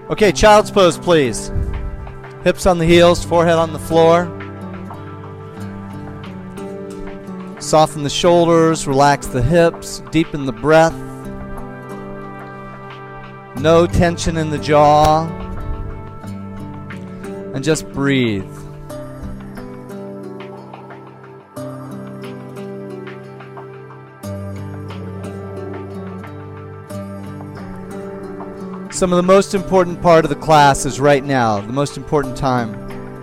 Okay, child's pose, please. Hips on the heels, forehead on the floor. Soften the shoulders, relax the hips, deepen the breath. No tension in the jaw. And just breathe. Some of the most important part of the class is right now, the most important time.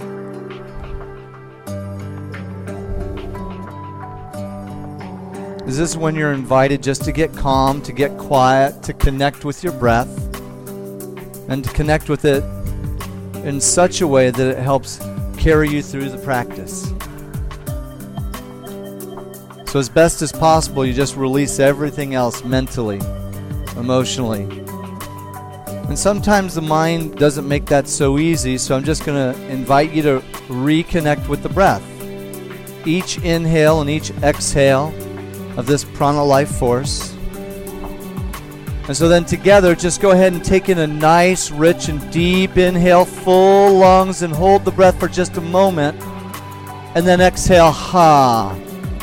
This is when you're invited just to get calm, to get quiet, to connect with your breath, and to connect with it in such a way that it helps carry you through the practice. So as best as possible, you just release everything else mentally, emotionally. And sometimes the mind doesn't make that so easy, so I'm just going to invite you to reconnect with the breath. Each inhale and each exhale of this prana life force. And so then together, just go ahead and take in a nice, rich, and deep inhale, full lungs, and hold the breath for just a moment. And then exhale, ha.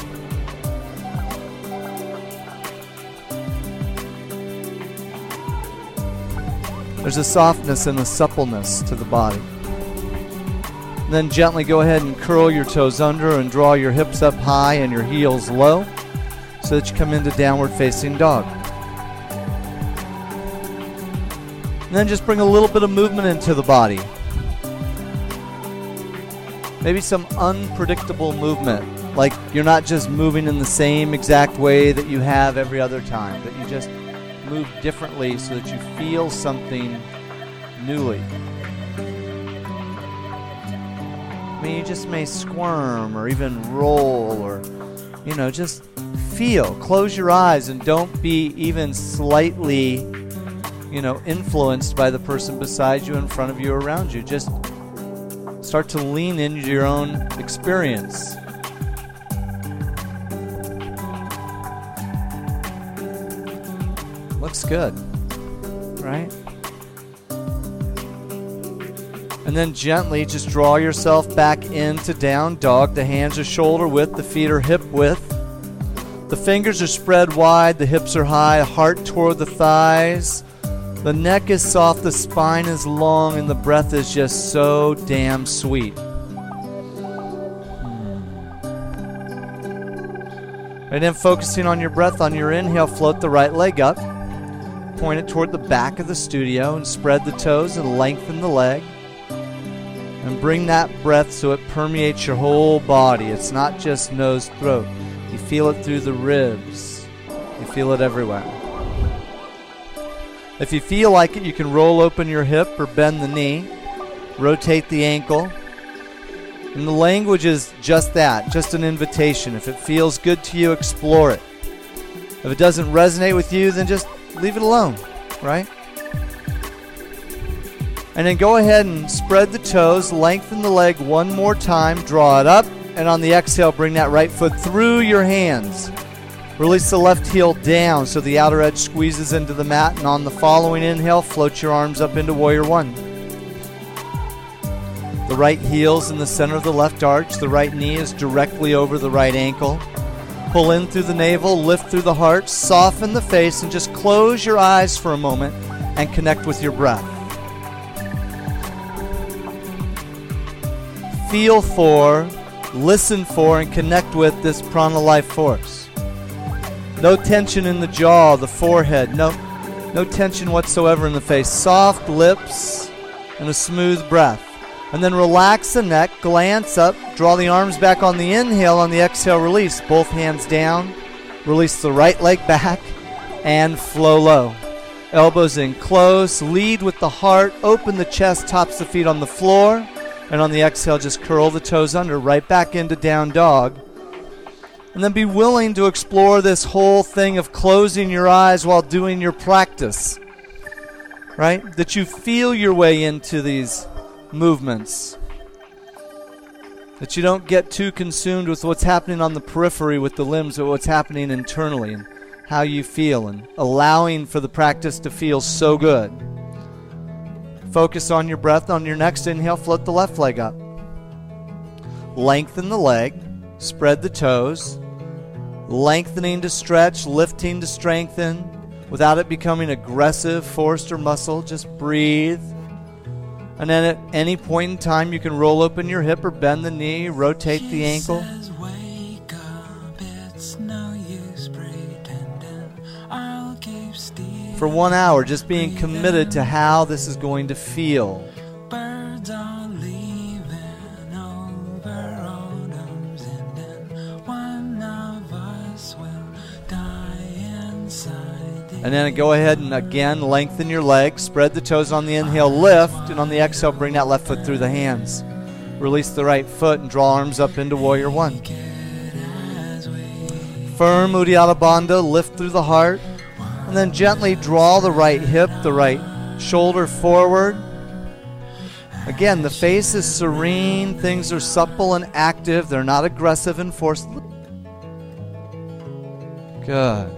There's a softness and a suppleness to the body. And then gently go ahead and curl your toes under and draw your hips up high and your heels low so that you come into downward facing dog. And then just bring a little bit of movement into the body. Maybe some unpredictable movement, like you're not just moving in the same exact way that you have every other time, but you just move differently so that you feel something newly. I mean, you just may squirm or even roll or, just feel. Close your eyes and don't be even slightly, influenced by the person beside you, in front of you, around you. Just start to lean into your own experience. Looks good, right? And then gently just draw yourself back into down dog. The hands are shoulder width, the feet are hip width. The fingers are spread wide, the hips are high, heart toward the thighs. The neck is soft, the spine is long, and the breath is just so damn sweet. And then focusing on your breath, on your inhale, float the right leg up. Point it toward the back of the studio and spread the toes and lengthen the leg. And bring that breath so it permeates your whole body. It's not just nose, throat. You feel it through the ribs. You feel it everywhere. If you feel like it, you can roll open your hip or bend the knee. Rotate the ankle. And the language is just that, just an invitation. If it feels good to you, explore it. If it doesn't resonate with you, then just leave it alone, right? And then go ahead and spread the toes, lengthen the leg one more time, draw it up, and on the exhale, bring that right foot through your hands. Release the left heel down so the outer edge squeezes into the mat, and on the following inhale, float your arms up into Warrior One. The right heel's in the center of the left arch, the right knee is directly over the right ankle. Pull in through the navel, lift through the heart, soften the face, and just close your eyes for a moment and connect with your breath. Feel for, listen for, and connect with this prana life force. No tension in the jaw, the forehead, no tension whatsoever in the face. Soft lips and a smooth breath. And then relax the neck, glance up, draw the arms back on the inhale, on the exhale, release. Both hands down, release the right leg back, and flow low. Elbows in close, lead with the heart, open the chest, tops the feet on the floor, and on the exhale, just curl the toes under, right back into down dog. And then be willing to explore this whole thing of closing your eyes while doing your practice, right? That you feel your way into these movements, that you don't get too consumed with what's happening on the periphery with the limbs, but what's happening internally and how you feel, and allowing for the practice to feel so good. Focus on your breath. On your next inhale, float the left leg up. Lengthen the leg. Spread the toes. Lengthening to stretch, lifting to strengthen, without it becoming aggressive, forced, or muscle. Just breathe. And then at any point in time, you can roll open your hip or bend the knee, rotate the ankle. For 1 hour, just being committed to how this is going to feel. And then go ahead and again lengthen your legs, spread the toes on the inhale, lift, and on the exhale bring that left foot through the hands. Release the right foot and draw arms up into Warrior One. Firm Uddiyana Bandha, lift through the heart, and then gently draw the right hip, the right shoulder forward. Again, the face is serene, things are supple and active, they're not aggressive and forced. Good.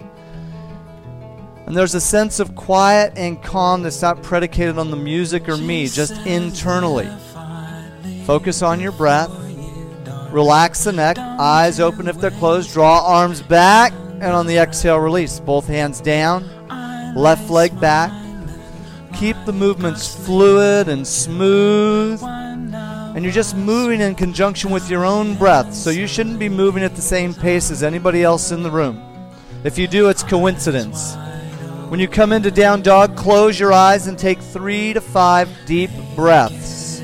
And there's a sense of quiet and calm that's not predicated on the music or me, just internally. Focus on your breath. Relax the neck, eyes open if they're closed. Draw arms back, and on the exhale, release. Both hands down, left leg back. Keep the movements fluid and smooth. And you're just moving in conjunction with your own breath, so you shouldn't be moving at the same pace as anybody else in the room. If you do, it's coincidence. When you come into down dog, close your eyes and take 3 to 5 deep breaths.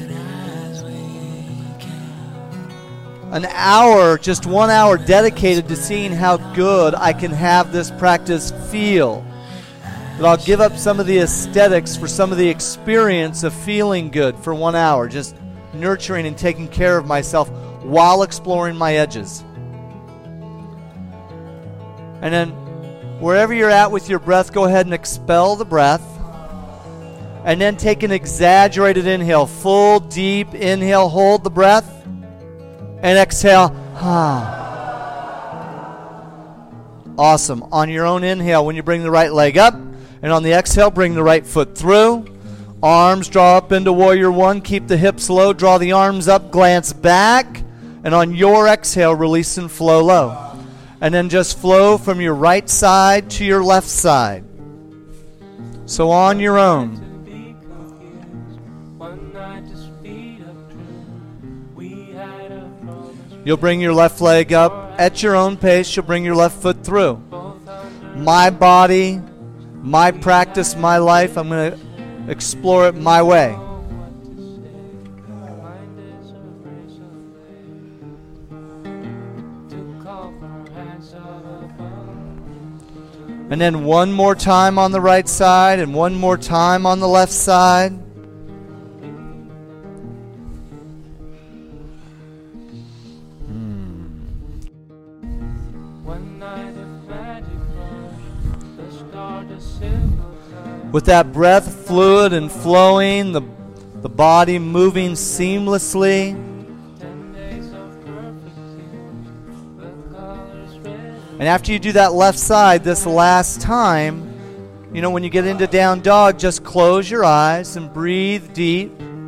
An hour, just 1 hour dedicated to seeing how good I can have this practice feel. That I'll give up some of the aesthetics for some of the experience of feeling good for 1 hour, just nurturing and taking care of myself while exploring my edges. And then wherever you're at with your breath, go ahead and expel the breath. And then take an exaggerated inhale. Full, deep inhale. Hold the breath. And exhale. Awesome. On your own inhale, when you bring the right leg up. And on the exhale, bring the right foot through. Arms draw up into Warrior One. Keep the hips low. Draw the arms up. Glance back. And on your exhale, release and flow low. And then just flow from your right side to your left side. So on your own. You'll bring your left leg up at your own pace. You'll bring your left foot through. My body, my practice, my life. I'm going to explore it my way. And then one more time on the right side and one more time on the left side. With that breath fluid and flowing, the body moving seamlessly. And after you do that left side this last time, when you get into down dog, just close your eyes and breathe deep.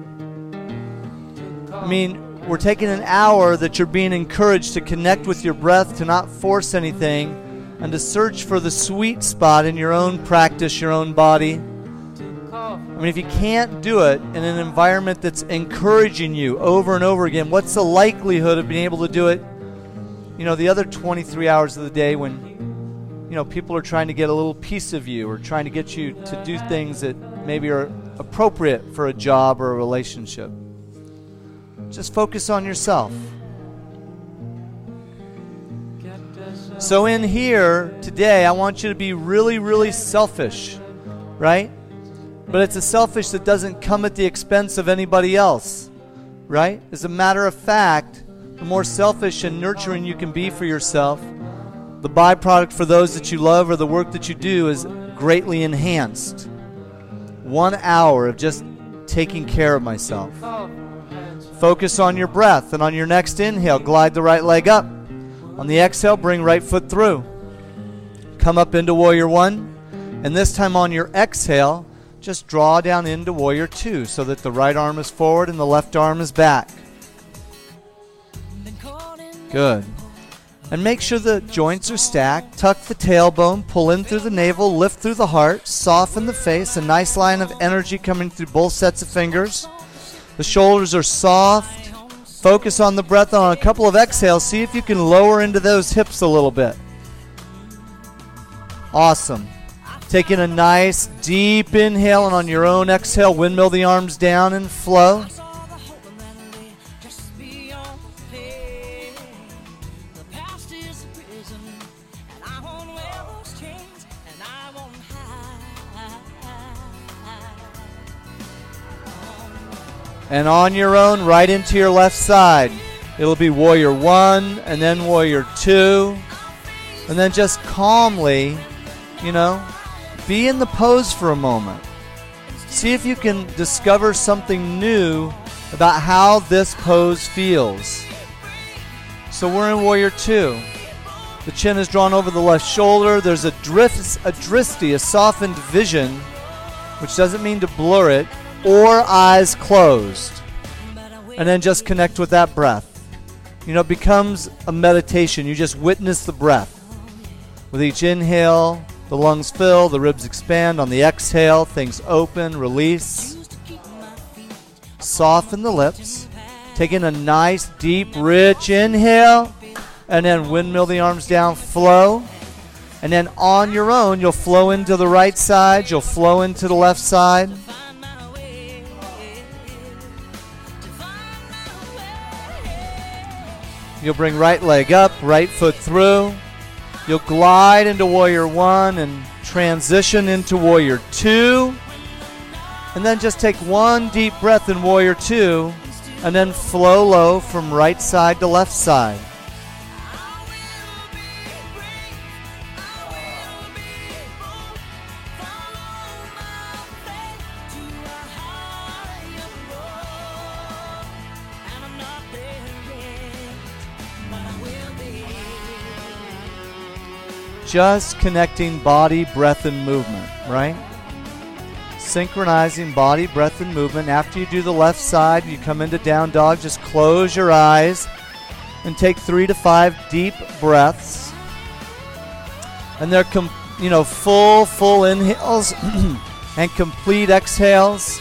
We're taking an hour that you're being encouraged to connect with your breath, to not force anything, and to search for the sweet spot in your own practice, your own body. If you can't do it in an environment that's encouraging you over and over again, what's the likelihood of being able to do it the other 23 hours of the day when, people are trying to get a little piece of you or trying to get you to do things that maybe are appropriate for a job or a relationship? Just focus on yourself. So in here today, I want you to be really, really selfish, right? But it's a selfish that doesn't come at the expense of anybody else, right? As a matter of fact, the more selfish and nurturing you can be for yourself, the byproduct for those that you love or the work that you do is greatly enhanced. 1 hour of just taking care of myself. Focus on your breath, and on your next inhale, glide the right leg up. On the exhale, bring right foot through. Come up into Warrior One, and this time on your exhale, just draw down into warrior two so that the right arm is forward and the left arm is back. Good. And make sure the joints are stacked. Tuck the tailbone, pull in through the navel, lift through the heart, soften the face, a nice line of energy coming through both sets of fingers. The shoulders are soft. Focus on the breath. On a couple of exhales, see if you can lower into those hips a little bit. Awesome. Taking a nice deep inhale, and on your own exhale, windmill the arms down and flow. And on your own, right into your left side. It'll be warrior one, and then warrior two. And then just calmly, be in the pose for a moment. See if you can discover something new about how this pose feels. So we're in warrior two. The chin is drawn over the left shoulder. There's a drishti, a softened vision, which doesn't mean to blur it, or eyes closed. And then just connect with that breath. It becomes a meditation. You just witness the breath. With each inhale, the lungs fill, the ribs expand. On the exhale, things open, release. Soften the lips. Taking a nice, deep, rich inhale. And then windmill the arms down, flow. And then on your own, you'll flow into the right side. You'll flow into the left side. You'll bring right leg up, right foot through. You'll glide into warrior one and transition into warrior two. And then just take one deep breath in warrior two and then flow low from right side to left side. Just connecting body, breath, and movement, right? Synchronizing body, breath, and movement. After you do the left side, you come into down dog. Just close your eyes and take 3 to 5 deep breaths. And they're full inhales and complete exhales.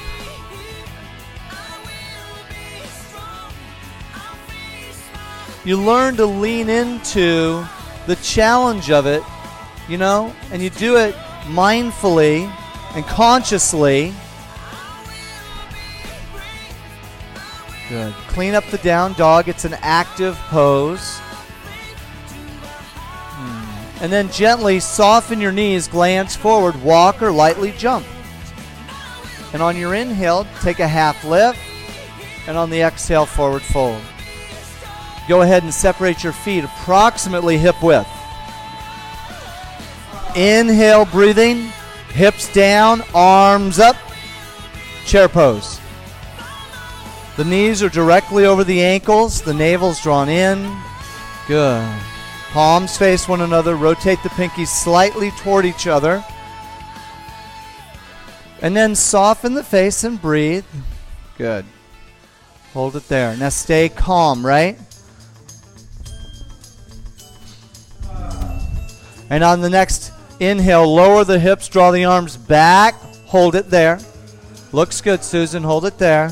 You learn to lean into the challenge of it, and you do it mindfully and consciously. Good. Clean up the down dog. It's an active pose. And then gently soften your knees, glance forward, walk or lightly jump. And on your inhale, take a half lift. And on the exhale, forward fold. Go ahead and separate your feet approximately hip width. Inhale, breathing, hips down, arms up, chair pose. The knees are directly over the ankles, the navel's drawn in. Good. Palms face one another, rotate the pinkies slightly toward each other. And then soften the face and breathe. Good. Hold it there. Now stay calm, right? And on the next inhale, lower the hips, draw the arms back, hold it there. Looks good, Susan, hold it there.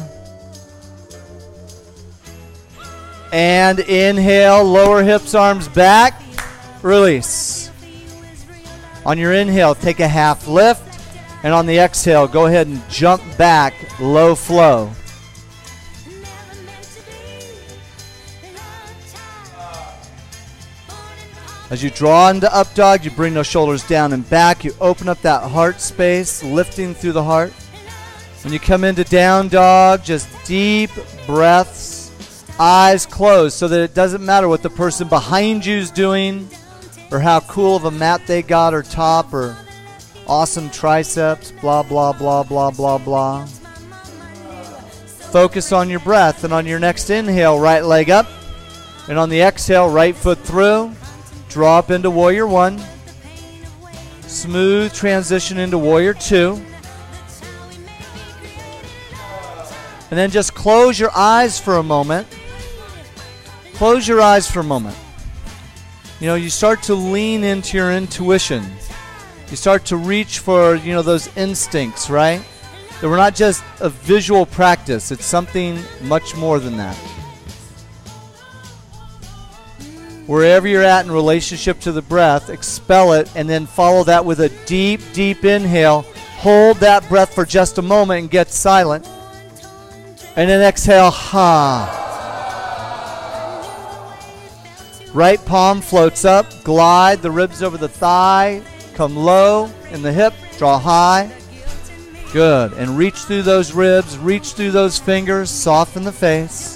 And inhale, lower hips, arms back, release. On your inhale, take a half lift, and on the exhale, go ahead and jump back, low flow. As you draw into up dog, you bring those shoulders down and back. You open up that heart space, lifting through the heart. When you come into down dog, just deep breaths, eyes closed, so that it doesn't matter what the person behind you is doing or how cool of a mat they got or top or awesome triceps, blah, blah, blah, blah, blah, blah. Focus on your breath, and on your next inhale, right leg up. And on the exhale, right foot through. Draw up into warrior one. Smooth transition into warrior two. And then just close your eyes for a moment. Close your eyes for a moment. You know, you start to lean into your intuition. You start to reach for, you know, those instincts, right? That we're not just a visual practice. It's something much more than that. Wherever you're at in relationship to the breath, expel it and then follow that with a deep, deep inhale. Hold that breath for just a moment and get silent. And then exhale, ha. Right palm floats up, glide the ribs over the thigh, come low in the hip, draw high. Good. And reach through those ribs, reach through those fingers, soften the face.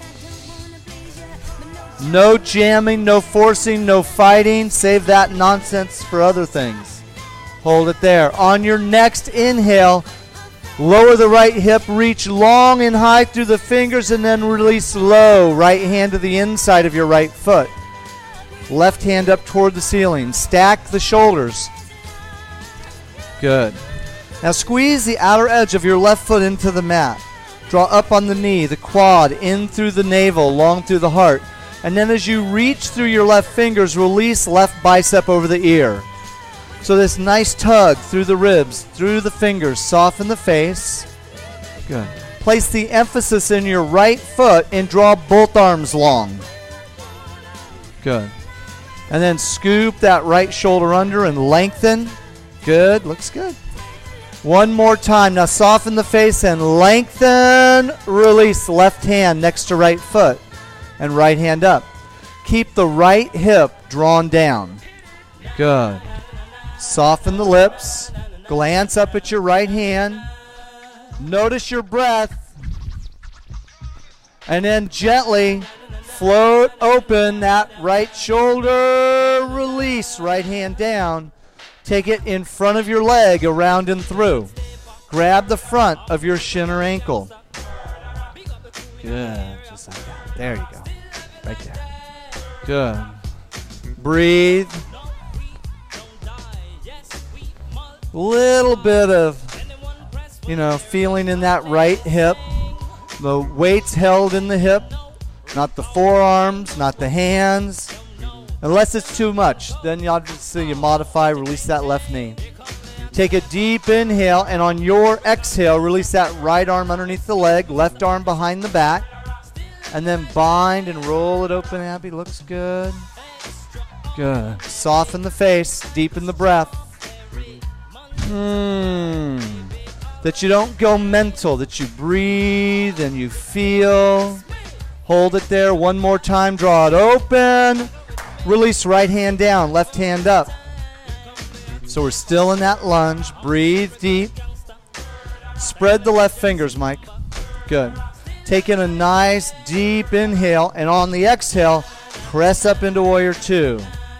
No jamming, no forcing, no fighting. Save that nonsense for other things. Hold it there. On your next inhale, lower the right hip, reach long and high through the fingers, and then release low. Right hand to the inside of your right foot. Left hand up toward the ceiling. Stack the shoulders. Good. Now squeeze the outer edge of your left foot into the mat. Draw up on the knee, the quad, in through the navel, long through the heart. And then as you reach through your left fingers, release left bicep over the ear. So this nice tug through the ribs, through the fingers, soften the face. Good. Place the emphasis in your right foot and draw both arms long. Good. And then scoop that right shoulder under and lengthen. Good. Looks good. One more time. Now soften the face and lengthen. Release left hand next to right foot and right hand up. Keep the right hip drawn down. Good. Soften the lips. Glance up at your right hand. Notice your breath. And then gently float open that right shoulder. Release right hand down. Take it in front of your leg, around and through. Grab the front of your shin or ankle. Good. Just like that. There you go. Right there. Good. Breathe. Little bit of, feeling in that right hip. The weight's held in the hip. Not the forearms, not the hands. Unless it's too much, then y'all just see you modify, release that left knee. Take a deep inhale, and on your exhale, release that right arm underneath the leg, left arm behind the back, and then bind and roll it open, Abby. Looks good. Good. Soften the face, deepen the breath. That you don't go mental, that you breathe and you feel. Hold it there one more time. Draw it open. Release right hand down, left hand up. So we're still in that lunge. Breathe deep. Spread the left fingers, Mike. Good. Take in a nice deep inhale, and on the exhale, press up into Warrior Two.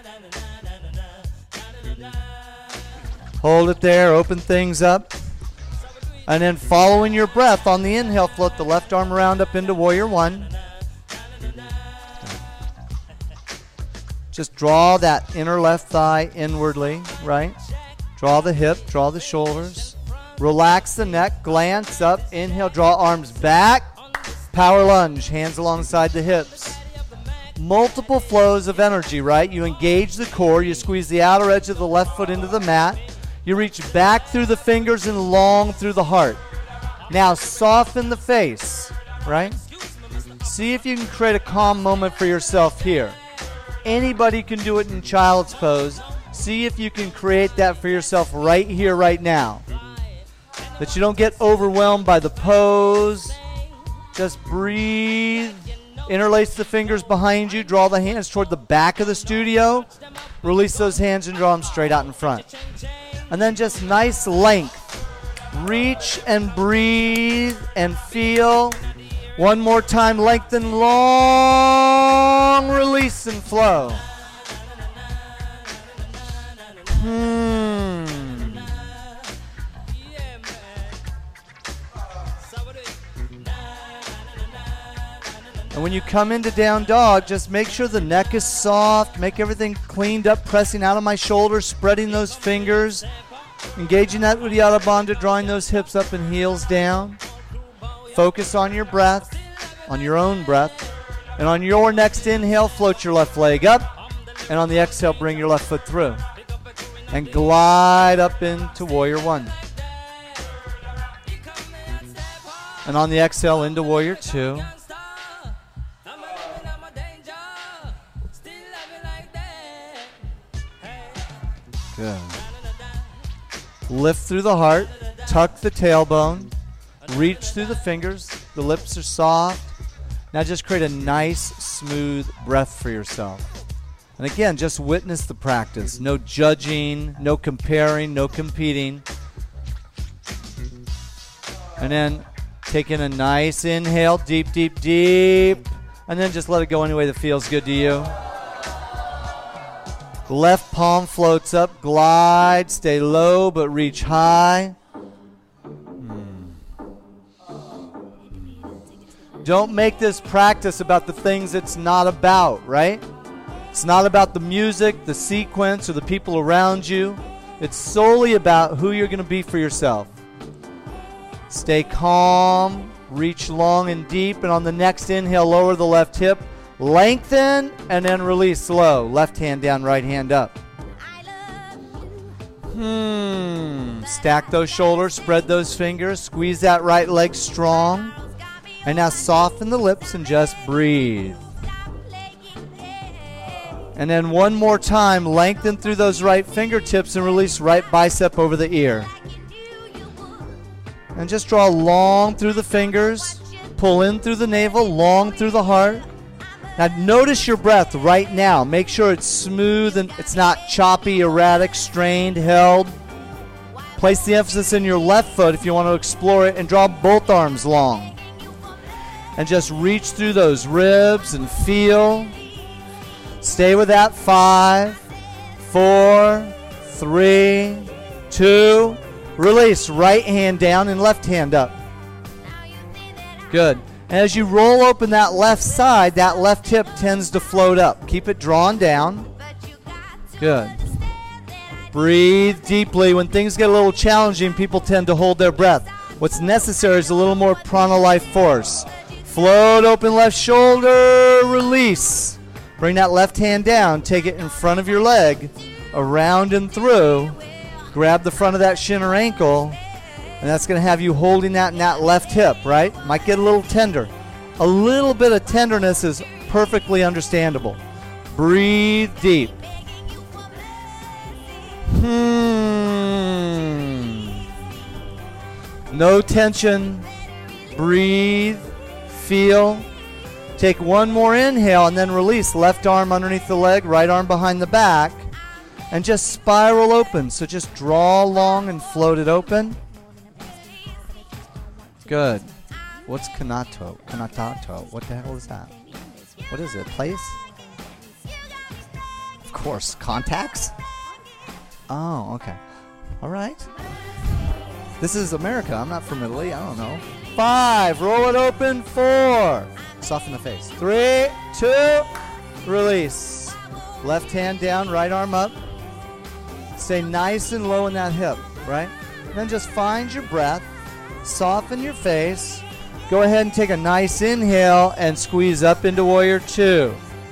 Hold it there, open things up. And then following your breath on the inhale, float the left arm around up into Warrior One. Just draw that inner left thigh inwardly, right? Draw the hip, draw the shoulders. Relax the neck, glance up, inhale, draw arms back. Power lunge, hands alongside the hips. Multiple flows of energy, right? You engage the core, you squeeze the outer edge of the left foot into the mat. You reach back through the fingers and long through the heart. Now soften the face, right? See if you can create a calm moment for yourself here. Anybody can do it in child's pose. See if you can create that for yourself right here, right now. That you don't get overwhelmed by the pose. Just breathe. Interlace the fingers behind you. Draw the hands toward the back of the studio. Release those hands and draw them straight out in front. And then just nice length. Reach and breathe and feel. One more time, lengthen, long, release and flow. And when you come into down dog, just make sure the neck is soft, make everything cleaned up, pressing out of my shoulders, spreading those fingers, engaging that Uddiyana Bandha, drawing those hips up and heels down. Focus on your breath, on your own breath. And on your next inhale, float your left leg up. And on the exhale, bring your left foot through. And glide up into Warrior One. And on the exhale, into Warrior Two. Good. Lift through the heart, tuck the tailbone, reach through the fingers, the lips are soft. Now just create a nice, smooth breath for yourself. And again, just witness the practice. No judging, no comparing, no competing. And then take in a nice inhale, deep, deep, deep. And then just let it go any way that feels good to you. Left palm floats up, glide, stay low but reach high. Don't make this practice about the things it's not about, right? It's not about the music, the sequence, or the people around you. It's solely about who you're going to be for yourself. Stay calm, reach long and deep, and on the next inhale, lower the left hip. Lengthen and then release slow. Left hand down, right hand up. Stack those shoulders, spread those fingers, squeeze that right leg strong. And now soften the lips and just breathe. And then one more time, lengthen through those right fingertips and release right bicep over the ear. And just draw long through the fingers, pull in through the navel, long through the heart. Now notice your breath right now. Make sure it's smooth and it's not choppy, erratic, strained, held. Place the emphasis in your left foot if you want to explore it and draw both arms long. And just reach through those ribs and feel. Stay with that. 5, 4, 3, 2. Release. Right hand down and left hand up. Good. And as you roll open that left side, that left hip tends to float up. Keep it drawn down. Good. Breathe deeply. When things get a little challenging, people tend to hold their breath. What's necessary is a little more prana life force. Float open left shoulder. Release. Bring that left hand down. Take it in front of your leg. Around and through. Grab the front of that shin or ankle. And that's going to have you holding that in that left hip, right? Might get a little tender. A little bit of tenderness is perfectly understandable. Breathe deep. No tension. Breathe. Feel. Take one more inhale and then release. Left arm underneath the leg, right arm behind the back. And just spiral open. So just draw long and float it open. Good. What's Kanato? Kanatato. What the hell is that? What is it? Place? Of course. Contacts? Oh, okay. All right. This is America. I'm not from Italy. I don't know. 5. Roll it open. 4. Soften the face. 3, 2. Release. Left hand down. Right arm up. Stay nice and low in that hip, right? And then just find your breath. Soften your face. Go ahead and take a nice inhale and squeeze up into Warrior Two.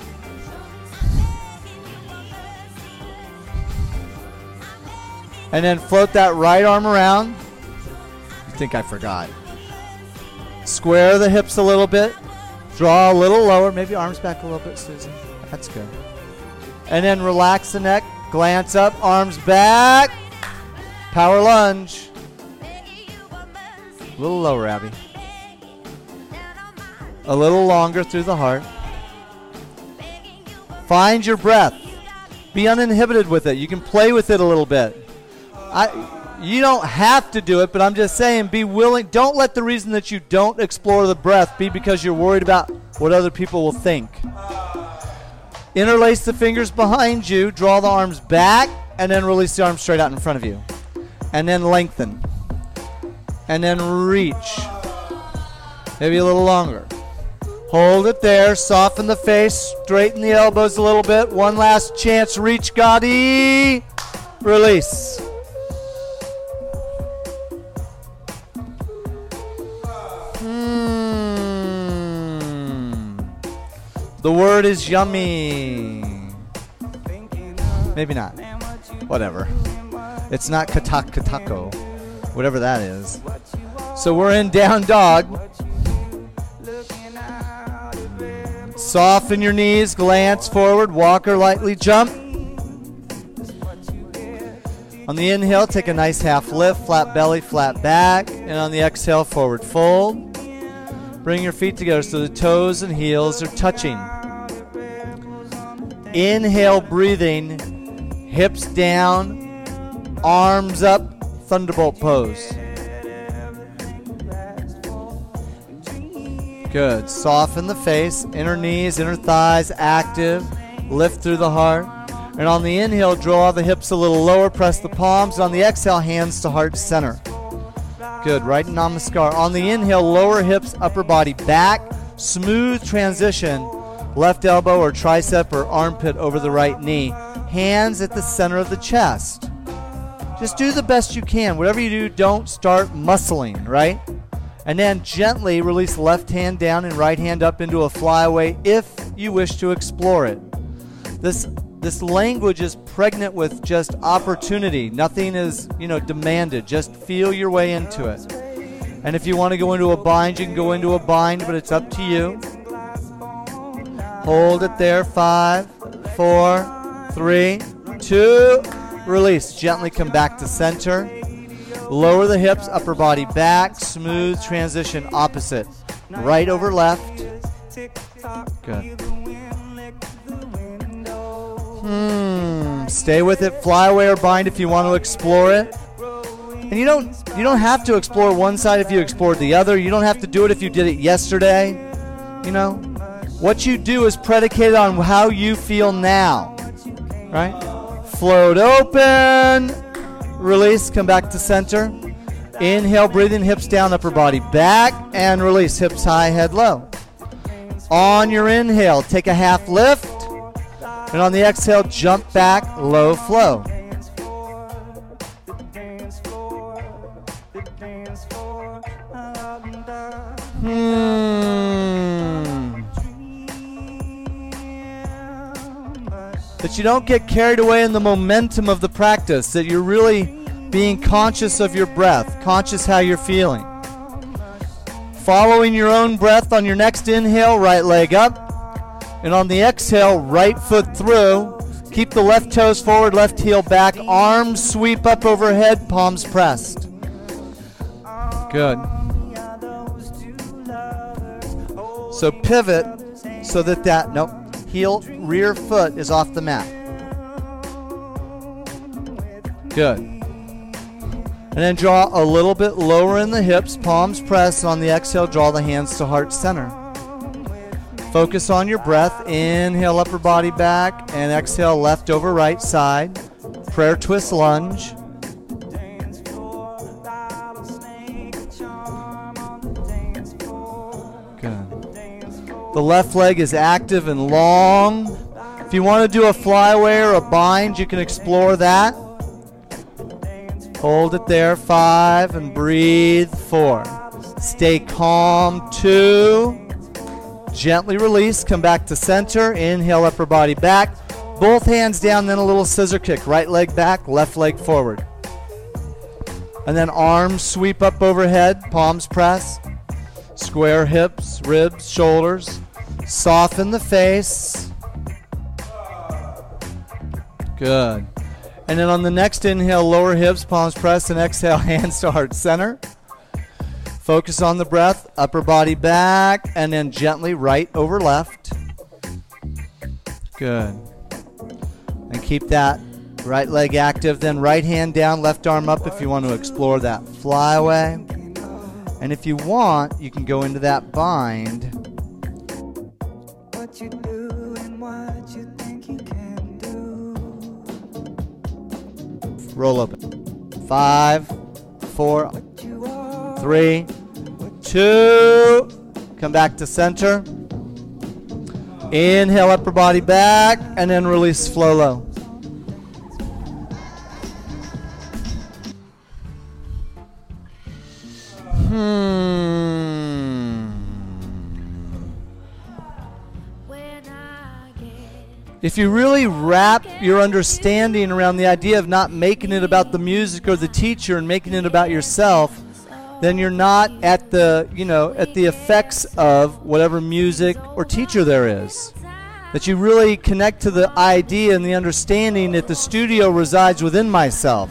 And then float that right arm around. I think I forgot. Square the hips a little bit. Draw a little lower. Maybe arms back a little bit, Susan. That's good. And then relax the neck. Glance up. Arms back. Power lunge. A little lower, Abby. A little longer through the heart. Find your breath. Be uninhibited with it. You can play with it a little bit. You don't have to do it, but I'm just saying, be willing. Don't let the reason that you don't explore the breath be because you're worried about what other people will think. Interlace the fingers behind you. Draw the arms back, and then release the arms straight out in front of you. And then lengthen. And then reach. Maybe a little longer. Hold it there. Soften the face. Straighten the elbows a little bit. One last chance. Reach, Gadi. Release. The word is yummy. Maybe not. Whatever. It's not katako. Whatever that is. So we're in down dog. Soften your knees, glance forward, walk or lightly jump. On the inhale, take a nice half lift, flat belly, flat back. And on the exhale, forward fold. Bring your feet together so the toes and heels are touching. Inhale, breathing, hips down, arms up, thunderbolt pose. Good. Soften the face, inner knees, inner thighs active. Lift through the heart. And on the inhale, draw the hips a little lower, press the palms. And on the exhale, hands to heart center. Good. Right namaskar. On the inhale, lower hips, upper body back. Smooth transition. Left elbow or tricep or armpit over the right knee. Hands at the center of the chest. Just do the best you can. Whatever you do, don't start muscling, right? And then gently release left hand down and right hand up into a flyaway if you wish to explore it. This language is pregnant with just opportunity. Nothing is, demanded. Just feel your way into it. And if you want to go into a bind, you can go into a bind, but it's up to you. Hold it there. 5, 4, 3, 2. Release. Gently come back to center. Lower the hips, upper body back. Smooth transition opposite. Right over left. Good. Stay with it. Fly away or bind if you want to explore it. And you don't have to explore one side if you explored the other. You don't have to do it if you did it yesterday. What you do is predicated on how you feel now. Right? Float open. Release. Come back to center. Inhale, breathing, hips down, upper body back. And release. Hips high, head low. On your inhale, take a half lift. And on the exhale, jump back, low flow. That you don't get carried away in the momentum of the practice, that you're really being conscious of your breath, conscious how you're feeling. Following your own breath on your next inhale, right leg up. And on the exhale, right foot through. Keep the left toes forward, left heel back. Arms sweep up overhead, palms pressed. Good. So pivot so that heel, rear foot is off the mat. Good. And then draw a little bit lower in the hips, palms pressed. On the exhale, draw the hands to heart center. Focus on your breath. Inhale, upper body back, and exhale, left over right side. Prayer twist lunge. Good. The left leg is active and long. If you want to do a flyaway or a bind, you can explore that. Hold it there. 5, and breathe. 4. Stay calm. 2. Gently release, come back to center, inhale, upper body back, both hands down, then a little scissor kick, right leg back, left leg forward. And then arms sweep up overhead, palms press, square hips, ribs, shoulders, soften the face. Good. And then on the next inhale, lower hips, palms press, and exhale, hands to heart center. Focus on the breath, upper body back, and then gently right over left. Good. And keep that right leg active. Then right hand down, left arm up if you want to explore that flyaway. And if you want, you can go into that bind. What you do and what you think you can do. Roll open. 5, 4, 3, 2. Come back to center. Inhale, upper body back, and then release, flow low. When If you really wrap your understanding around the idea of not making it about the music or the teacher and making it about yourself, then you're not at the, at the effects of whatever music or teacher there is. That you really connect to the idea and the understanding that the studio resides within myself.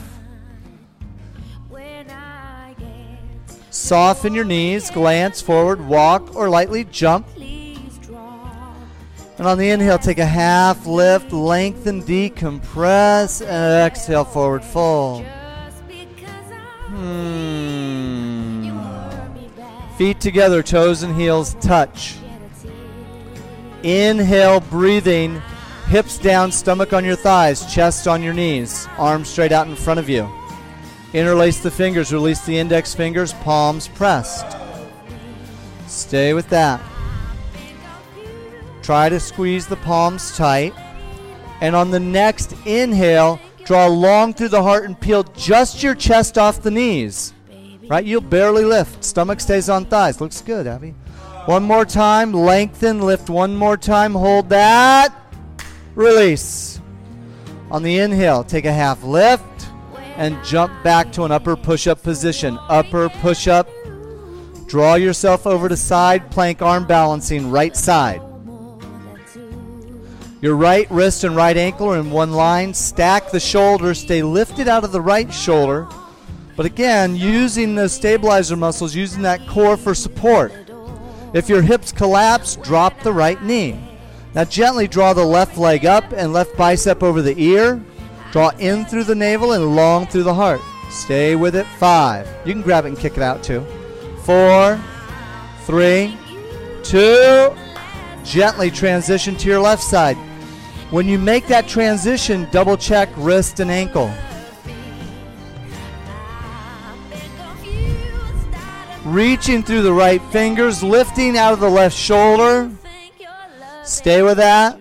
Soften your knees, glance forward, walk, or lightly jump. And on the inhale, take a half lift, lengthen, decompress, and exhale, forward fold. Feet together, toes and heels touch. Inhale, breathing, hips down, stomach on your thighs, chest on your knees, arms straight out in front of you. Interlace the fingers, release the index fingers, palms pressed. Stay with that. Try to squeeze the palms tight. And on the next inhale, draw long through the heart and peel just your chest off the knees. Right? You'll barely lift. Stomach stays on thighs. Looks good, Abby. One more time. Lengthen. Lift one more time. Hold that. Release. On the inhale, take a half lift and jump back to an upper push-up position. Upper push-up. Draw yourself over to side plank arm balancing, right side. Your right wrist and right ankle are in one line. Stack the shoulders. Stay lifted out of the right shoulder. But again, using the stabilizer muscles, using that core for support. If your hips collapse, drop the right knee. Now gently draw the left leg up and left bicep over the ear. Draw in through the navel and long through the heart. Stay with it. 5. You can grab it and kick it out too. 4, 3, 2. Gently transition to your left side. When you make that transition, double check wrist and ankle. Reaching through the right fingers, lifting out of the left shoulder. Stay with that.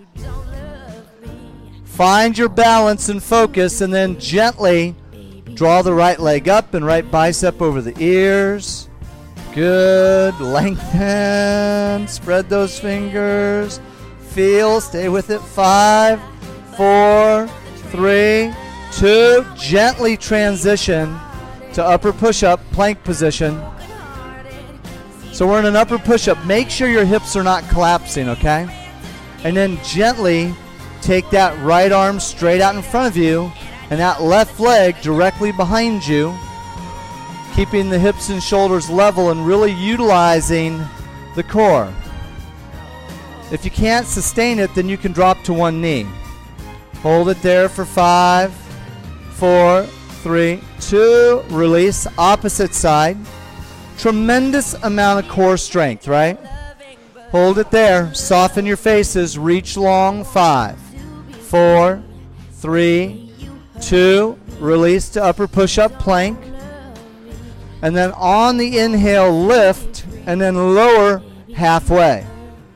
Find your balance and focus, and then gently draw the right leg up and right bicep over the ears. Good. Lengthen. Spread those fingers. Feel. Stay with it. 5, 4, 3, 2. Gently transition to upper push-up, plank position. So we're in an upper push-up. Make sure your hips are not collapsing, okay? And then gently take that right arm straight out in front of you and that left leg directly behind you, keeping the hips and shoulders level and really utilizing the core. If you can't sustain it, then you can drop to one knee. Hold it there for 5, 4, 3, 2. Release. Opposite side. Tremendous amount of core strength, right? Hold it there. Soften your faces. Reach long. 5, 4, 3, 2. Release to upper push-up plank. And then on the inhale, lift and then lower halfway.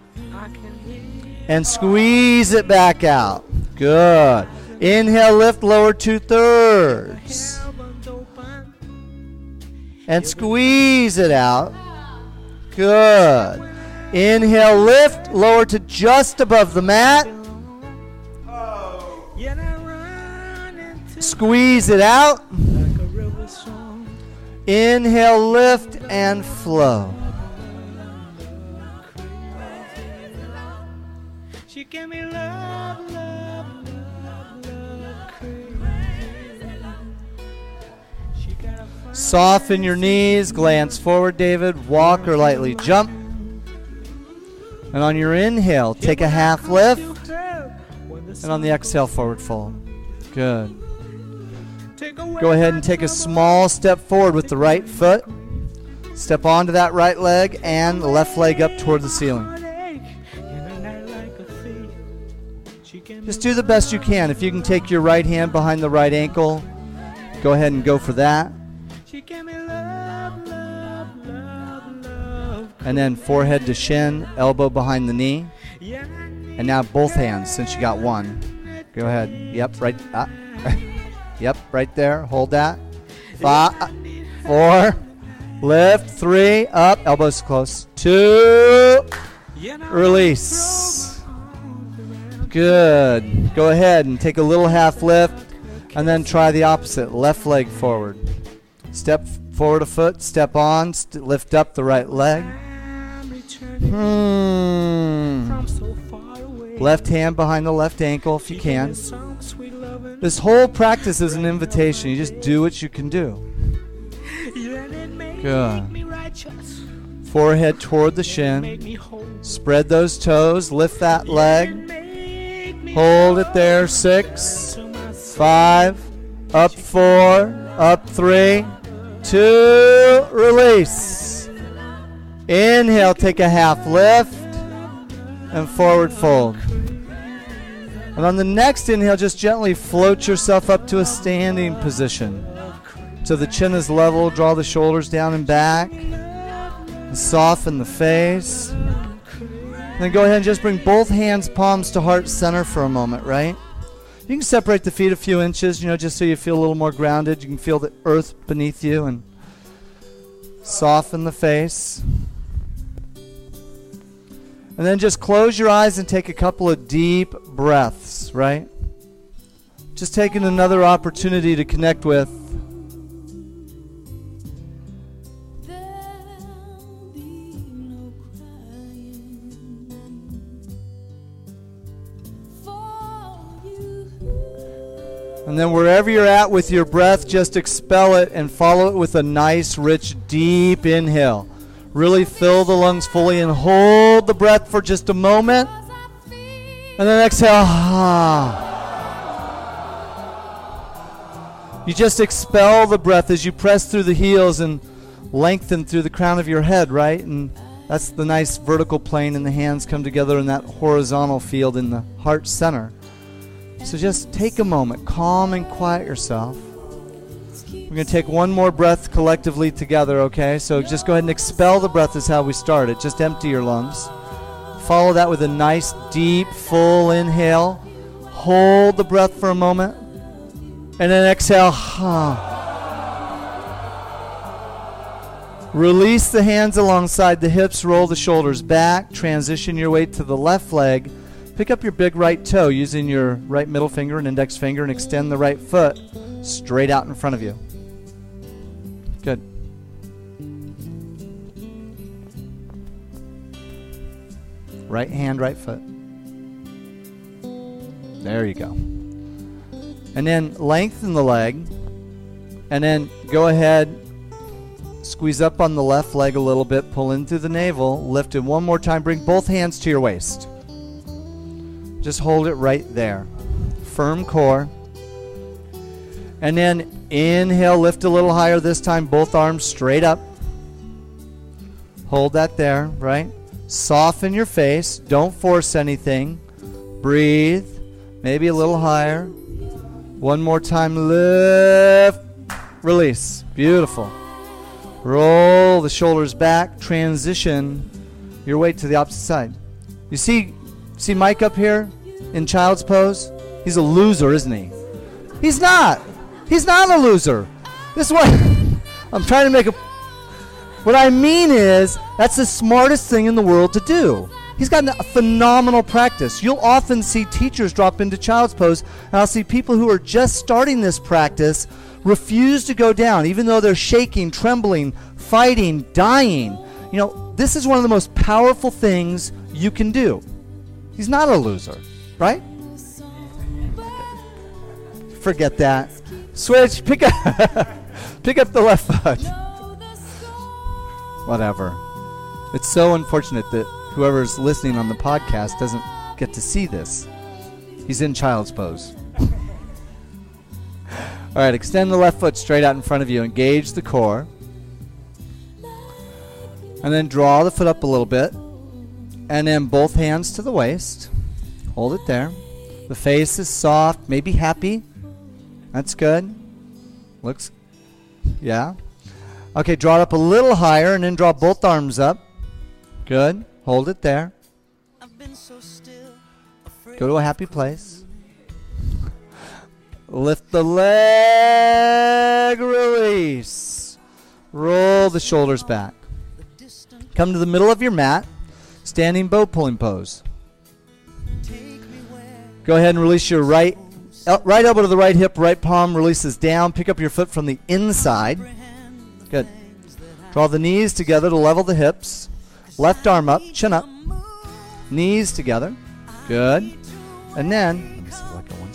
And squeeze it back out. Good. Inhale, lift, lower 2/3. And squeeze it out. Good. Inhale, lift, lower to just above the mat. Squeeze it out. Inhale, lift, and flow. She gave me love, love, love, love, crazy. Soften your knees, glance forward, David. Walk or lightly jump. And on your inhale, take a half lift. And on the exhale, forward fold. Good. Go ahead and take a small step forward with the right foot. Step onto that right leg and the left leg up toward the ceiling. Just do the best you can. If you can take your right hand behind the right ankle, go ahead and go for that. And then forehead to shin, elbow behind the knee. And now both hands, since you got one. Go ahead. Yep, right. Yep, right there. Hold that. 5, 4. Lift. 3. Up. Elbows close. 2. Release. Good. Go ahead and take a little half lift and then try the opposite. Left leg forward. Step forward a foot, step on, lift up the right leg. Left hand behind the left ankle if you can. This whole practice is an invitation. You just do what you can do. Good. Forehead toward the shin. Spread those toes. Lift that leg. Hold it there. 6, 5, up 4, up 3, 2, release. Inhale, take a half lift and forward fold. And on the next inhale, just gently float yourself up to a standing position. So the chin is level, draw the shoulders down and back. And soften the face. And then go ahead and just bring both hands, palms to heart center for a moment, right? You can separate the feet a few inches, just so you feel a little more grounded. You can feel the earth beneath you and soften the face. And then just close your eyes and take a couple of deep breaths, right? Just taking another opportunity to connect with and then wherever you're at with your breath, just expel it and follow it with a nice, rich, deep inhale. Really fill the lungs fully and hold the breath for just a moment. And then exhale. You just expel the breath as you press through the heels and lengthen through the crown of your head, right? And that's the nice vertical plane, and the hands come together in that horizontal field in the heart center. So just take a moment, calm and quiet yourself. We're going to take one more breath collectively together, okay? So just go ahead and expel the breath is how we started. Just empty your lungs. Follow that with a nice, deep, full inhale. Hold the breath for a moment. And then exhale. Release the hands alongside the hips. Roll the shoulders back. Transition your weight to the left leg. Pick up your big right toe using your right middle finger and index finger and extend the right foot straight out in front of you. Good. Right hand, right foot. There you go. And then lengthen the leg. And then go ahead, squeeze up on the left leg a little bit, pull in through the navel, lift it one more time, bring both hands to your waist. Just hold it right there. Firm core. And then inhale, lift a little higher this time, both arms straight up. Hold that there, right? Soften your face. Don't force anything. Breathe. Maybe a little higher. One more time. Lift. Release. Beautiful. Roll the shoulders back. Transition your weight to the opposite side. You see Mike up here in child's pose? He's a loser, isn't he? He's not. He's not a loser. This is what I'm trying to make a... What I mean is, that's the smartest thing in the world to do. He's got a phenomenal practice. You'll often see teachers drop into child's pose, and I'll see people who are just starting this practice refuse to go down, even though they're shaking, trembling, fighting, dying. This is one of the most powerful things you can do. He's not a loser, right? Forget that. Switch. Pick up the left foot. Whatever. It's so unfortunate that whoever's listening on the podcast doesn't get to see this. He's in child's pose. All right, extend the left foot straight out in front of you. Engage the core. And then draw the foot up a little bit. And then both hands to the waist. Hold it there. The face is soft, maybe happy. That's good. Looks, yeah. Okay, draw it up a little higher and then draw both arms up. Good. Hold it there. Go to a happy place. Lift the leg, release. Roll the shoulders back. Come to the middle of your mat. Standing bow pulling pose. Go ahead and release your right elbow to the right hip, right palm releases down. Pick up your foot from the inside. Good. Draw the knees together to level the hips. Left arm up, chin up. Knees together. Good. And then, let me see, let go one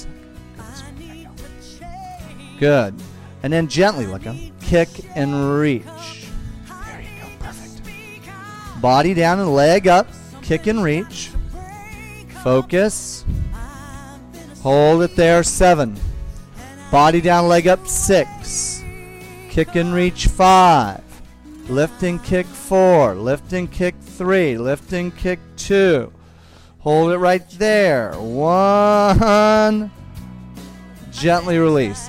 second. Good. And then gently let go. Kick and reach. There you go. Perfect. Body down and leg up. Kick and reach. Focus. Hold it there. 7. Body down, leg up. 6. Kick and reach. 5. Lift and kick. 4. Lift and kick. 3. Lift and kick. 2. Hold it right there. 1. Gently release.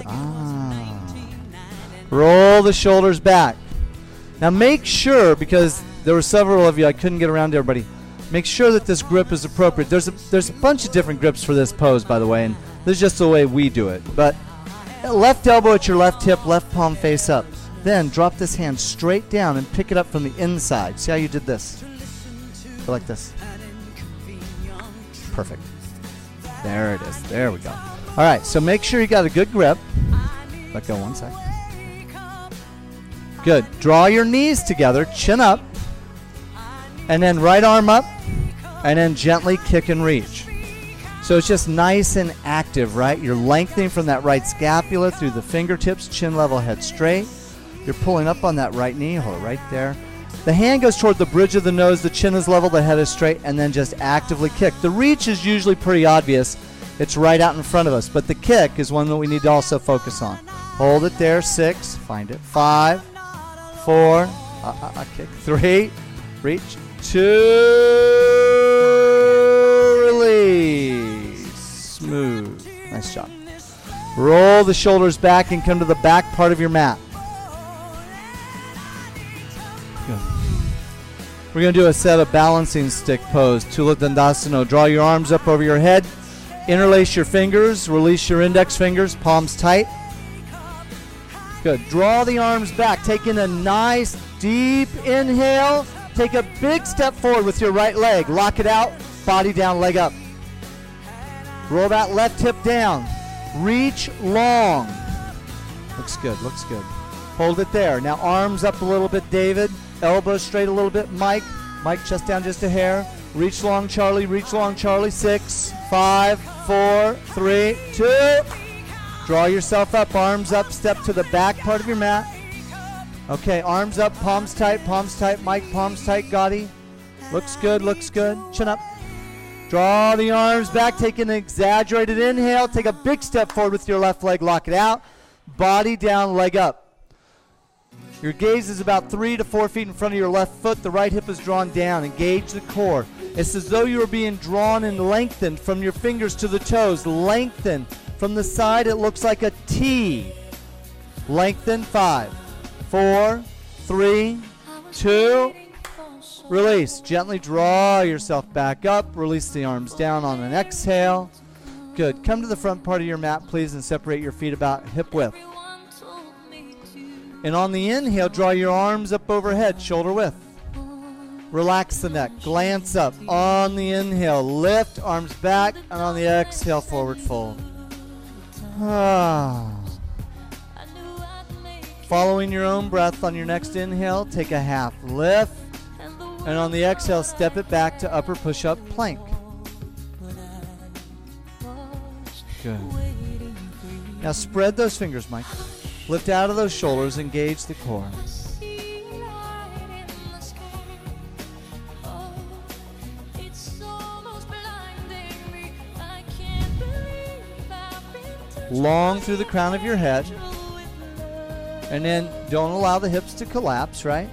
Roll the shoulders back. Now make sure, because there were several of you, I couldn't get around to everybody. Make sure that this grip is appropriate. There's a bunch of different grips for this pose, by the way, and this is just the way we do it. But left elbow at your left hip, left palm face up. Then drop this hand straight down and pick it up from the inside. See how you did this? Go like this. Perfect. There it is. There we go. All right, so make sure you got a good grip. Let go one sec. Good. Draw your knees together, chin up, and then right arm up, and then gently kick and reach. So it's just nice and active, right? You're lengthening from that right scapula through the fingertips, chin level, head straight. You're pulling up on that right knee, hold it right there. The hand goes toward the bridge of the nose, the chin is level, the head is straight, and then just actively kick. The reach is usually pretty obvious. It's right out in front of us, but the kick is one that we need to also focus on. Hold it there, 6, find it, 5, 4, kick, 3, reach, 2, release, smooth, nice job. Roll the shoulders back and come to the back part of your mat. Good. We're going to do a set of balancing stick pose, Tula Dandasana. Draw your arms up over your head, interlace your fingers, release your index fingers, palms tight. Good. Draw the arms back. Take in a nice deep inhale. Take a big step forward with your right leg. Lock it out. Body down, leg up. Roll that left hip down. Reach long. Looks good. Looks good. Hold it there. Now arms up a little bit, David. Elbows straight a little bit, Mike. Mike, chest down just a hair. Reach long, Charlie. Reach long, Charlie. 6, 5, 4, 3, 2. Draw yourself up, arms up, step to the back part of your mat. Okay, arms up, palms tight, Mike, palms tight, Gotti. Looks good, looks good. Chin up. Draw the arms back, take an exaggerated inhale, take a big step forward with your left leg, lock it out. Body down, leg up. Your gaze is about 3 to 4 feet in front of your left foot. The right hip is drawn down. Engage the core. It's as though you are being drawn and lengthened from your fingers to the toes. Lengthen. From the side, it looks like a T. Lengthen. 5, 4, 3, 2. Release. Gently draw yourself back up. Release the arms down on an exhale. Good. Come to the front part of your mat, please, and separate your feet about hip width. And on the inhale, draw your arms up overhead, shoulder width. Relax the neck. Glance up. On the inhale, lift, arms back, and on the exhale, forward fold. Following your own breath on your next inhale, take a half lift, and on the exhale, step it back to upper push-up plank. Good. Now spread those fingers, Mike. Lift out of those shoulders, engage the core. Long through the crown of your head. And then don't allow the hips to collapse, right?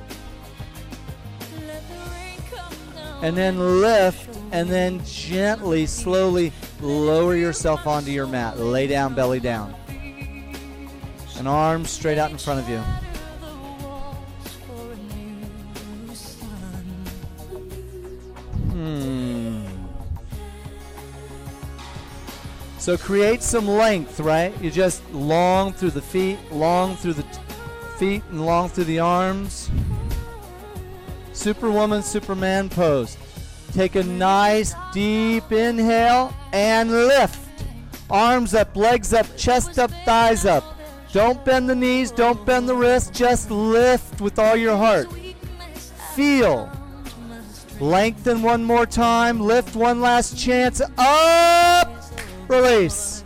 And then lift, and then gently, slowly lower yourself onto your mat. Lay down, belly down. And arms straight out in front of you. So create some length, right? You just long through the feet, long through the feet, and long through the arms. Superwoman, Superman pose. Take a nice deep inhale and lift. Arms up, legs up, chest up, thighs up. Don't bend the knees, don't bend the wrists, just lift with all your heart. Feel. Lengthen one more time, lift one last chance. Up! Release.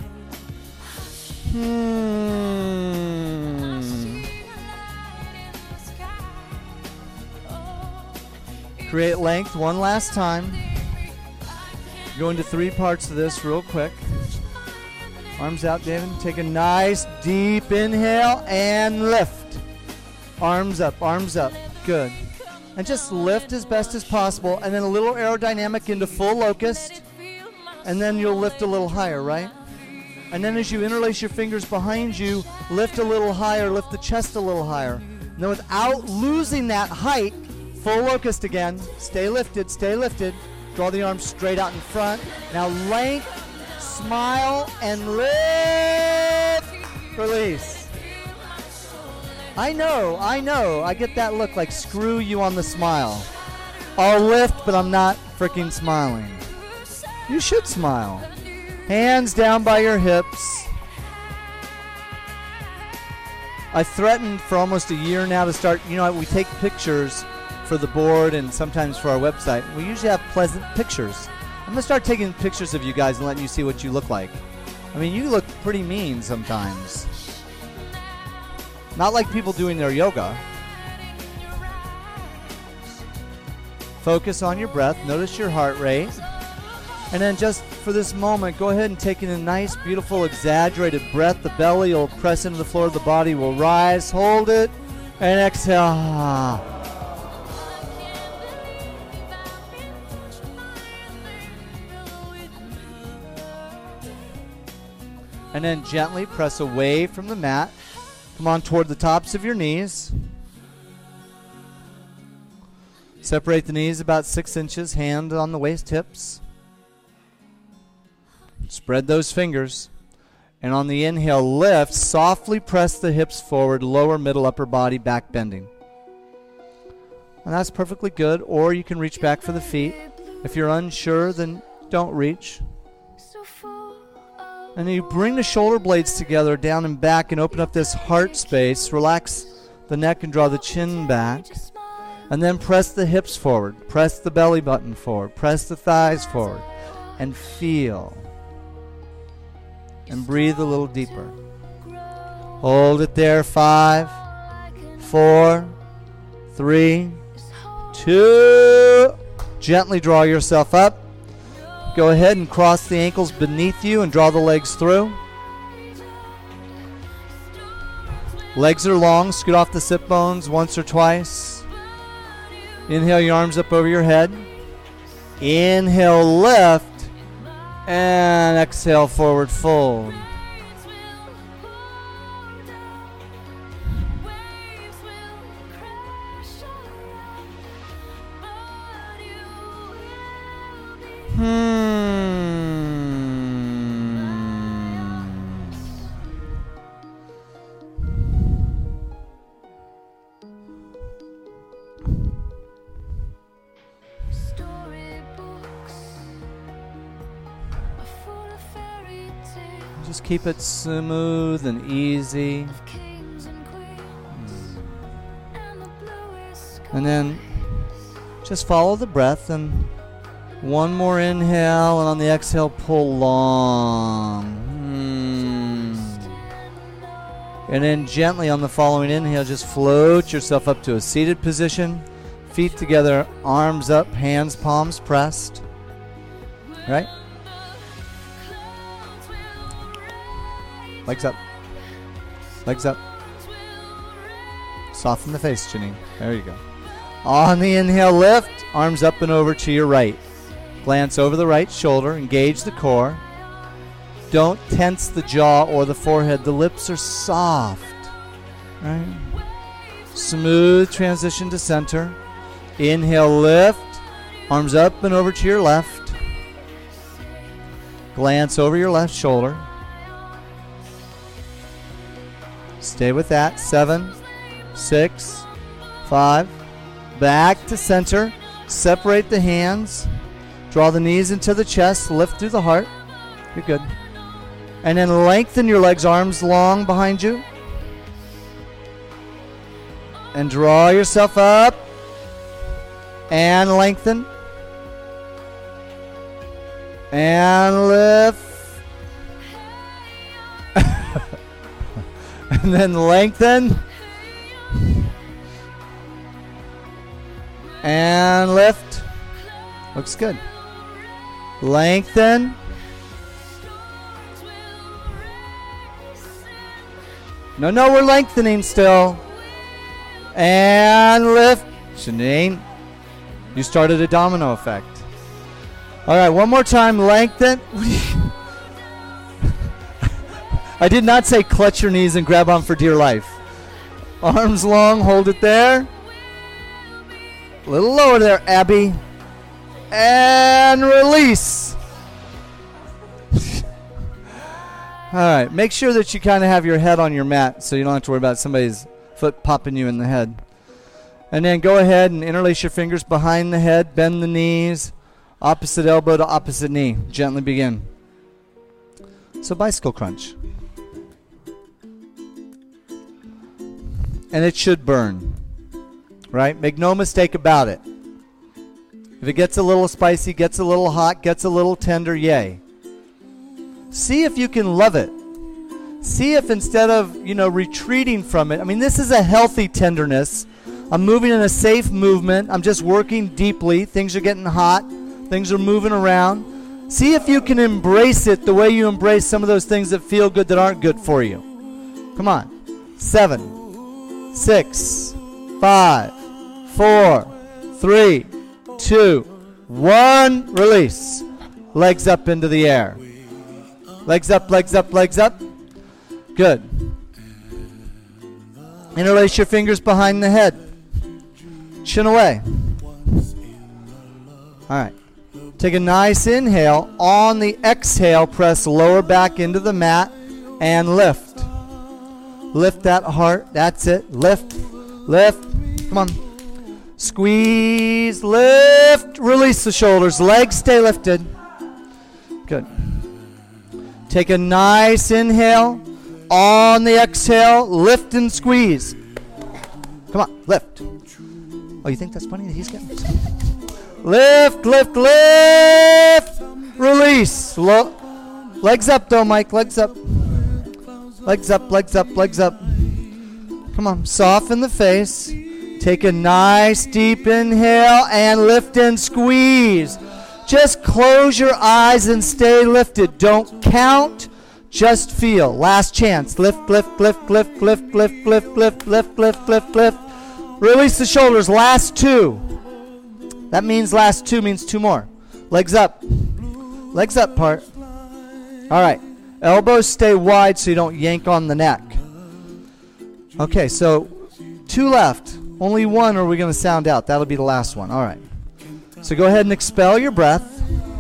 Create length one last time. Go into 3 parts of this real quick. Arms out, David. Take a nice deep inhale and lift. Arms up, arms up. Good. And just lift as best as possible. And then a little aerodynamic into full locust. And then you'll lift a little higher, right? And then as you interlace your fingers behind you, lift a little higher, lift the chest a little higher. And then without losing that height, full locust again. Stay lifted, stay lifted. Draw the arms straight out in front. Now length, smile, and lift. Release. I know. I get that look like screw you on the smile. I'll lift, but I'm not freaking smiling. You should smile. Hands down by your hips. I threatened for almost a year now to start, we take pictures for the board and sometimes for our website. We usually have pleasant pictures. I'm going to start taking pictures of you guys and letting you see what you look like. I mean, you look pretty mean sometimes. Not like people doing their yoga. Focus on your breath. Notice your heart rate. And then just for this moment, go ahead and take in a nice, beautiful, exaggerated breath. The belly will press into the floor. The body will rise. Hold it. And exhale. And then gently press away from the mat. Come on toward the tops of your knees. Separate the knees about 6 inches, hand on the waist hips. Spread those fingers. And on the inhale, lift. Softly press the hips forward, lower, middle, upper body, back bending. And that's perfectly good. Or you can reach back for the feet. If you're unsure, then don't reach. And then you bring the shoulder blades together down and back and open up this heart space. Relax the neck and draw the chin back. And then press the hips forward. Press the belly button forward. Press the thighs forward. And feel. And breathe a little deeper. Hold it there. 5, 4, 3, 2. Gently draw yourself up. Go ahead and cross the ankles beneath you and draw the legs through. Legs are long. Scoot off the sit bones once or twice. Inhale your arms up over your head. Inhale, lift. And exhale, forward fold. Just keep it smooth and easy. And then just follow the breath, and one more inhale, and on the exhale, pull long. And then gently on the following inhale, just float yourself up to a seated position. Feet together, arms up, hands, palms pressed. Right? Legs up. Legs up. Soften the face, Janine. There you go. On the inhale, lift. Arms up and over to your right. Glance over the right shoulder. Engage the core. Don't tense the jaw or the forehead. The lips are soft. Right? Smooth transition to center. Inhale, lift. Arms up and over to your left. Glance over your left shoulder. Stay with that. 7, 6, 5. Back to center. Separate the hands. Draw the knees into the chest. Lift through the heart. You're good. And then lengthen your legs, arms long behind you. And draw yourself up. And lengthen. And lift. And then lengthen. And lift. Looks good. Lengthen. No, we're lengthening still. And lift. Janine, you started a domino effect. All right, one more time. Lengthen. I did not say clutch your knees and grab on for dear life. Arms long, hold it there. A little lower there, Abby. And release. All right, make sure that you kind of have your head on your mat so you don't have to worry about somebody's foot popping you in the head. And then go ahead and interlace your fingers behind the head, bend the knees, opposite elbow to opposite knee. Gently begin. So bicycle crunch. And it should burn, right? Make no mistake about it. If it gets a little spicy, gets a little hot, gets a little tender, yay. See if you can love it. See if instead of, retreating from it, this is a healthy tenderness. I'm moving in a safe movement. I'm just working deeply. Things are getting hot. Things are moving around. See if you can embrace it the way you embrace some of those things that feel good that aren't good for you. Come on. 7, 6, 5, 4, 3, 2, 1. Release. Legs up into the air. Legs up, legs up, legs up. Good. Interlace your fingers behind the head. Chin away. All right. Take a nice inhale. On the exhale, press lower back into the mat and lift. Lift that heart. That's it. Lift. Lift. Come on. Squeeze. Lift. Release the shoulders. Legs stay lifted. Good. Take a nice inhale. On the exhale, lift and squeeze. Come on, lift. Oh, you think that's funny that he's getting this? Lift, lift, lift. Release. Legs up though, Mike. Legs up. Legs up, legs up, legs up. Come on, soften the face. Take a nice deep inhale and lift and squeeze. Just close your eyes and stay lifted. Don't count. Just feel. Last chance. Lift, lift, lift, lift, lift, lift, lift, lift, lift, lift, lift, lift. Release the shoulders. Last 2. That means last 2 means 2 more. Legs up. Legs up part. All right. Elbows stay wide so you don't yank on the neck. Okay, so 2 left. Only 1 or we're going to sound out. That'll be the last one. All right. So go ahead and expel your breath.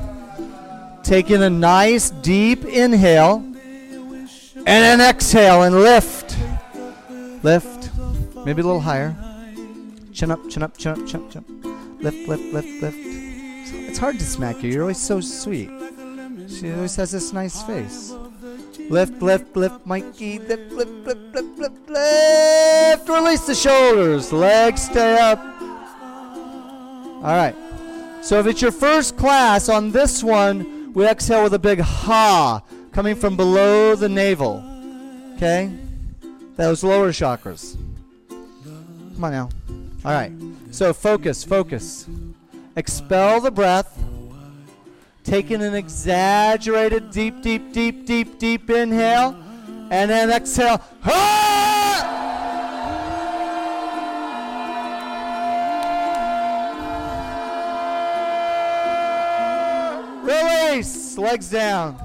Take in a nice deep inhale. And then exhale and lift. Lift. Maybe a little higher. Chin up, chin up, chin up, chin up, chin up. Lift, lift, lift, lift. It's hard to smack you. You're always so sweet. She always has this nice face. Lift, lift, lift, Mikey. Lift, lift, lift, lift, lift, lift. Release the shoulders. Legs stay up. All right. So if it's your first class, on this one, we exhale with a big ha coming from below the navel. Okay? Those lower chakras. Come on now. All right. So focus, focus. Expel the breath. Take in an exaggerated deep, deep, deep, deep, deep inhale. And then exhale. Ha! Release. Legs down.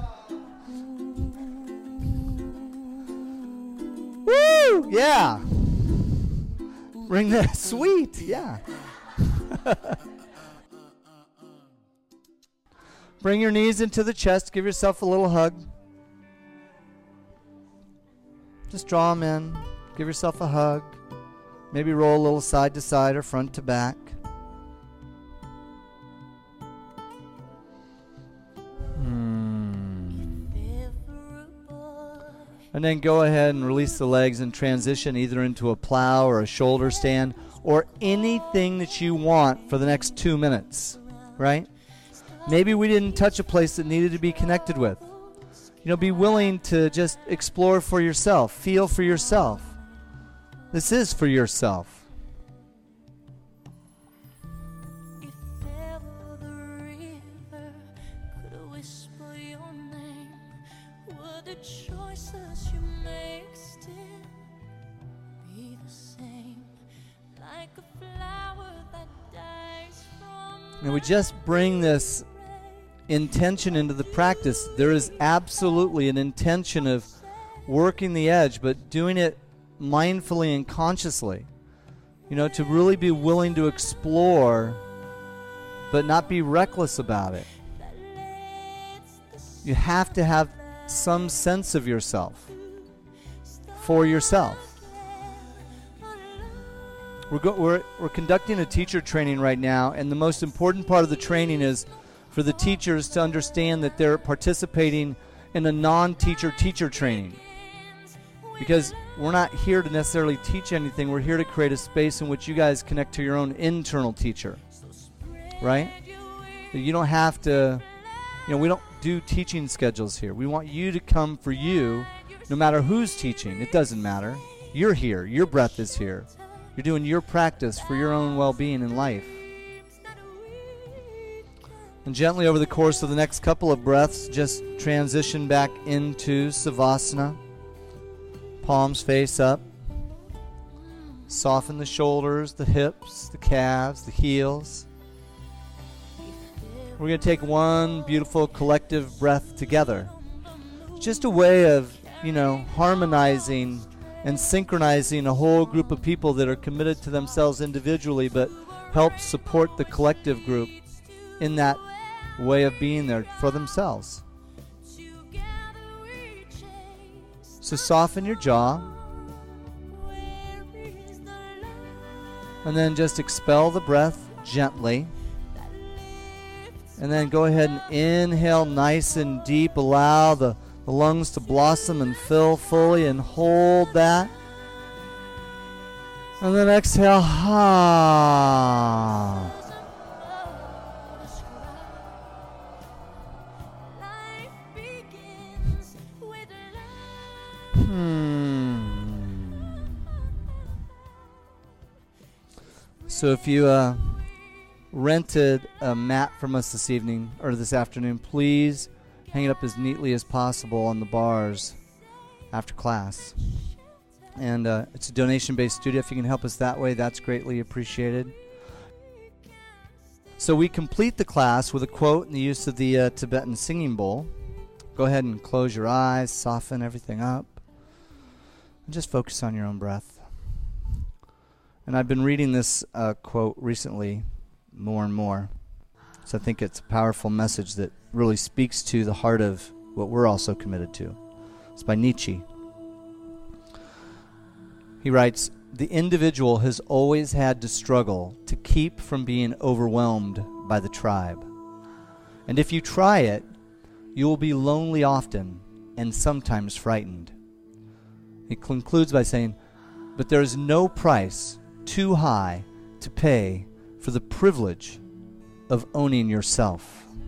Woo! Yeah. Bring that. Sweet. Yeah. Bring your knees into the chest. Give yourself a little hug. Just draw them in. Give yourself a hug. Maybe roll a little side to side or front to back. And then go ahead and release the legs and transition either into a plow or a shoulder stand or anything that you want for the next 2 minutes, right? Maybe we didn't touch a place that needed to be connected with. Be willing to just explore for yourself, feel for yourself. This is for yourself. And we just bring this intention into the practice. There is absolutely an intention of working the edge, but doing it mindfully and consciously. To really be willing to explore, but not be reckless about it. You have to have some sense of yourself, for yourself. We're conducting a teacher training right now, and the most important part of the training is for the teachers to understand that they're participating in a non-teacher teacher training. Because we're not here to necessarily teach anything. We're here to create a space in which you guys connect to your own internal teacher. Right? You don't have to, we don't do teaching schedules here. We want you to come for you, no matter who's teaching. It doesn't matter. You're here. Your breath is here. You're doing your practice for your own well-being in life. And gently over the course of the next couple of breaths, just transition back into Savasana. Palms face up. Soften the shoulders, the hips, the calves, the heels. We're going to take one beautiful collective breath together. Just a way of, harmonizing and synchronizing a whole group of people that are committed to themselves individually but help support the collective group in that way of being there for themselves. So soften your jaw and then just expel the breath gently. And then go ahead and inhale nice and deep. Allow the lungs to blossom and fill fully, and hold that. And then exhale. So if you rented a mat from us this evening or this afternoon, please hang it up as neatly as possible on the bars after class. And it's a donation-based studio. If you can help us that way, that's greatly appreciated. So we complete the class with a quote and the use of the Tibetan singing bowl. Go ahead and close your eyes, soften everything up, and just focus on your own breath. And I've been reading this quote recently more and more. So I think it's a powerful message that really speaks to the heart of what we're also committed to. It's by Nietzsche. He writes, "The individual has always had to struggle to keep from being overwhelmed by the tribe. And if you try it, you will be lonely often and sometimes frightened." He concludes by saying, "But there is no price too high to pay for the privilege of owning yourself."